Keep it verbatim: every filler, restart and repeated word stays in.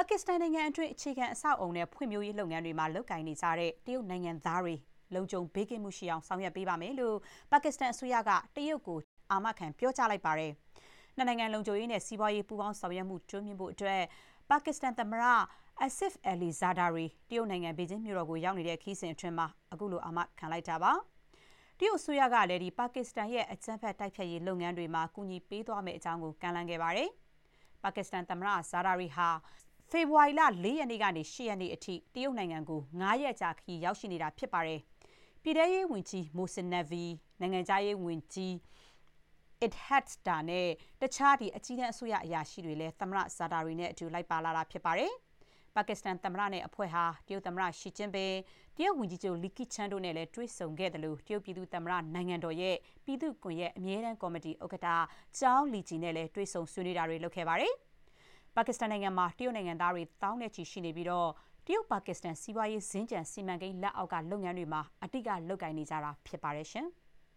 ကစ္စတန်နိုင်ငံအတွင်းအခြေခံအဆောက်အအုံနဲ့ဖွံ့ဖြိုးရေးလုပ်ငန်းတွေမှာလုပ်ကိုင်နေကြတဲ့တရုတ်နိုင်ငံသားတွေလုံခြုံဘေးကင်းမှုရှိအောင်ဆောင်ရွက်ပေးပါမယ်လို့ပါကစ္စတန်အစိုးရကတရုတ်ကိုအာမခံပြောကြားလိုက်ပါတယ်။နှစ်နိုင်ငံလုံခြုံရေးနဲ့စီးပွားရေးပူးပေါင်းဆောင်ရွက်မှုတိုးမြှင့်ဖို့အတွက်ပါကစ္စတန်သမ္မတ Asif Ali Zardari တရုတ်နိုင်ငံဘေကျင်းမြို့တော်ကိုရောက်နေတဲ့ခီးစဉ်အတွင်းမှာအခုလိုအာမခံလိုက်တာပါ။တရုတ်အစိုးရကလည်းဒီပါကစ္စတန်ရဲ့အကြမ်းဖက်တိုက်ဖျက်ရေးလုပ်ငန်းတွေမှာကူညီပေးသွားမယ့်အကြောင်းကိုကမ်းလှမ်းခဲ့ပါတယ်။ပါကစ္စတန်သမ္မတ Zardari ဟာဖေဖော်ဝါရီလ၄ရက်နေ့ကနေ၈ရက်နေ့အထိတရုတ်နိုင်ငံကို၅ရက်ကြာခရီးရောက်ရှိနေတာဖြစ်ပါတယ်။ပြည်ထရေးဝန်ကြီး Mohsin Naqvi နိုင်ငံခြားရေးဝန်ကြီး Idhat Dar နဲ့တခြားဒီအကြီးတန်းအစိုးရအရာရှိတွေလည်းသမ္မတ Zardari နဲ့အတူလိုက်ပါလာတာဖြစ်ပါတယ်။ပါကစ္စတန်သမ္မတနဲ့အဖွဲ့ဟာတရုတ်သမ္မတရှီကျင်းပင်တရုတ်ဝန်ကြီးချုပ်လီကီချန်တို့နဲ့လည်းတွေ့ဆုံခဲ့တယ်လို့တရုတ်ပြည်သူ့သမ္မတနိုင်ငံတော်ရဲ့ပြည်သူ့ကွန်ရက်အမြဲတမ်းကော်မတီဥက္ကဋ္ဌကျောင်းလီဂျီနဲ့လည်းတွေ့ဆုံဆွေးနွေးတာတွေလုပ်ခဲ့ပါတယ်။ပါကစ္စတန်နိုင်ငံမှာတရုတ်နိုင်ငံသားတွေတောင်းနဲ့ချီရှိနေပြီးတော့တရုတ်ပါကစ္စတန်စီးပွားရေးစင်ကြံစီမံကိန်းလက်အောက်ကလုပ်ငန်းတွေမှာအတိအကလုပ်ကိုင်နေကြတာဖြစ်ပါတယ်ရှင်။